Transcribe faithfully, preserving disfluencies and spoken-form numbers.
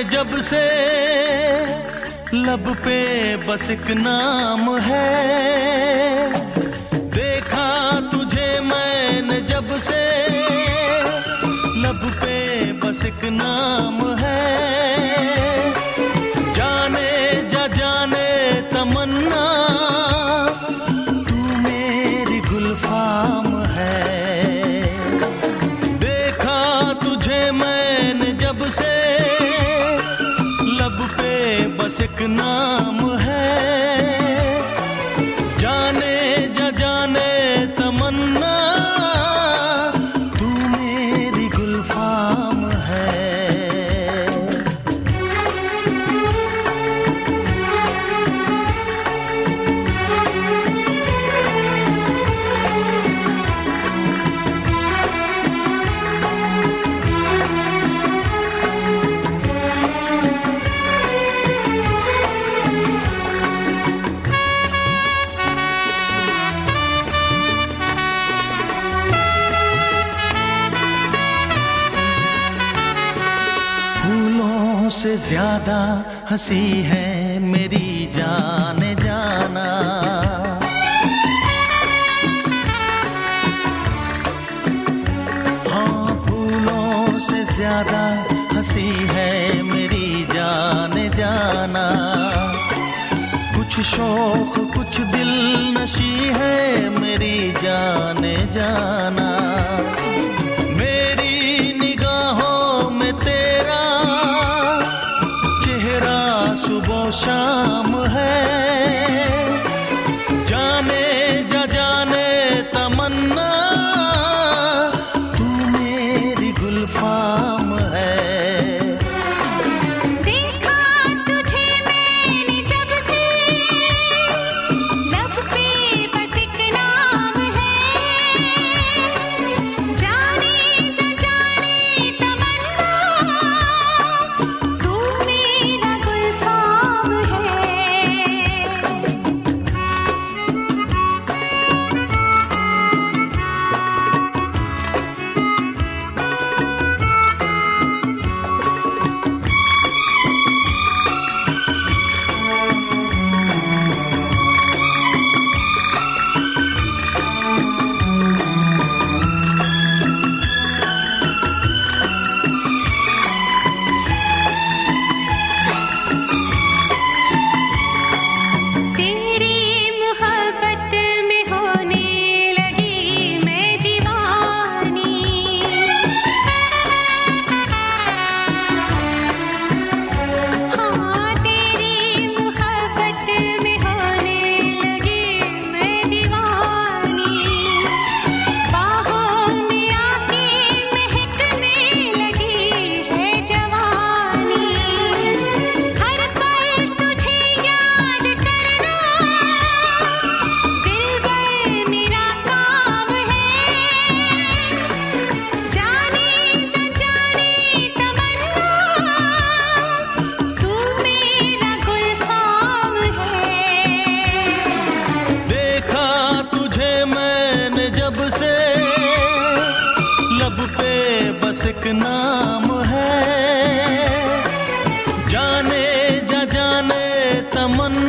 जब से लब पे बस एक नाम है, देखा तुझे मैंने जब से लब पे बस एक नाम है। जाने जा जाने तमन्ना तू मेरी गुलफाम है। देखा तुझे मैंने जब से लब पे बस एक नाम है। जाने जा जाने तमन्ना तू मेरी गुलफाम है। फूलों से ज्यादा हंसी है मेरी जान जाना। हाँ, फूलों से ज्यादा हंसी है मेरी जान जाना। कुछ शौक कुछ दिल नशी है मेरी जान जाना। मेरी निगाहों में तेरा चेहरा सुबह शाम है। जाने जा जाने तमन्ना तू मेरी गुलफाम है। देखा तुझे मैंने जब से लब पे बस एक नाम है। जाने जा जाने तमन्ना तू मेरा गुलफाम है। तेरी मोहब्बत में होने लगी मैं दीवानी। हाँ, तेरी मोहब्बत में होने लगी मैं दीवानी। बाहों में आके महकने लगी है जवानी। हर पल तुझे याद करना दिलबर मेरा काम है। जाने जा जाने तमन्ना तू मेरा गुलफाम है। देखा तुझे मैंने जब से लब पे बस एक नाम है। जाने जा जाने तमन्ना